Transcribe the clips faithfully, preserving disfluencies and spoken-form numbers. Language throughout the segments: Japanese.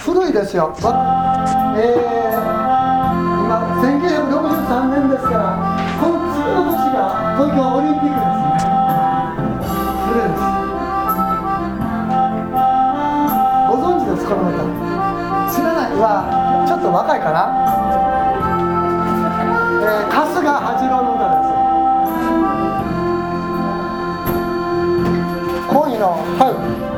古いですよ。えー、今せんきゅうひゃくろくじゅうさんねんですから、この次の年が東京オリンピックですね。古いです。ご存知です、この歌。知らないはちょっと若いかな。えー、春日八郎の歌です。恋の春。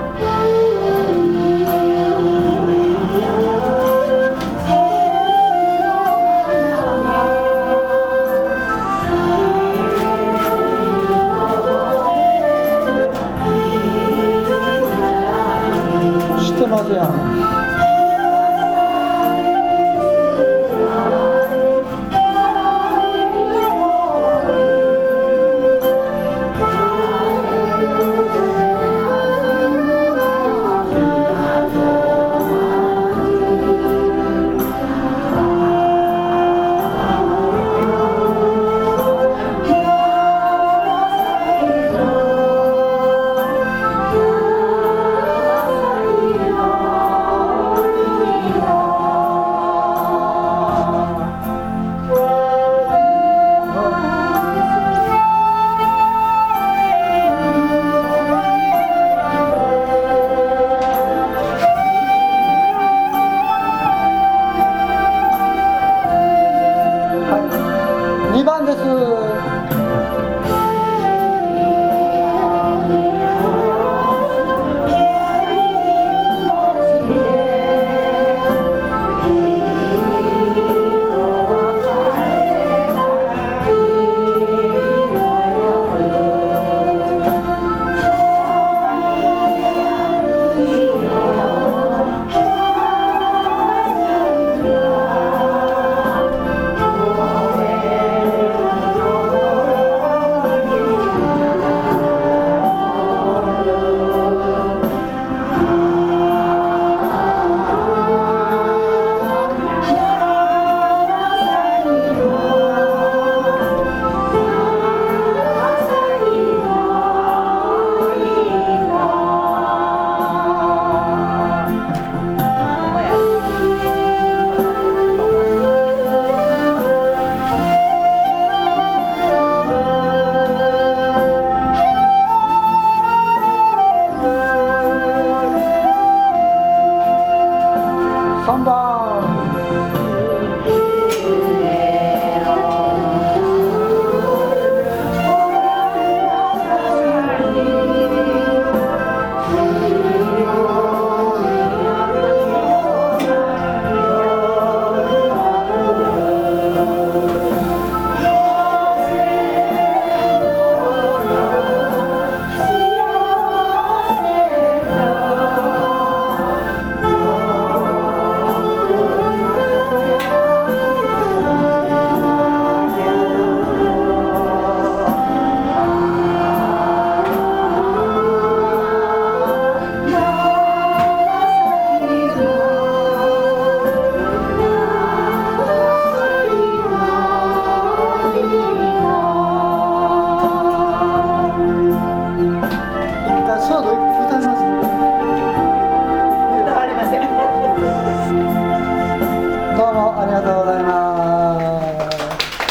知ってますやん。にばんです。さんばん。